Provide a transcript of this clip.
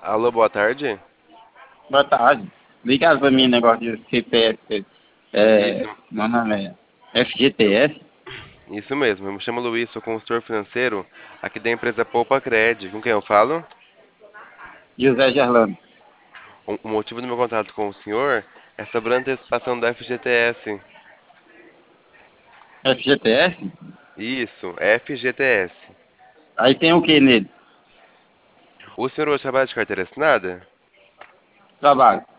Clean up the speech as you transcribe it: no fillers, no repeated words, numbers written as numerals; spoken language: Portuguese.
Alô, boa tarde. Boa tarde. Ligado para mim negócio de CPF. Isso, Meu nome é FGTS, isso mesmo. Eu me chamo Luiz, sou consultor financeiro aqui da empresa Poupa Cred. Com quem eu falo? José Gerlando. O motivo do meu contato com o senhor é sobre a antecipação do FGTS. FGTS? Isso, FGTS. Aí tem o que nele? O senhor hoje trabalha de carteira assinada? Trabalho.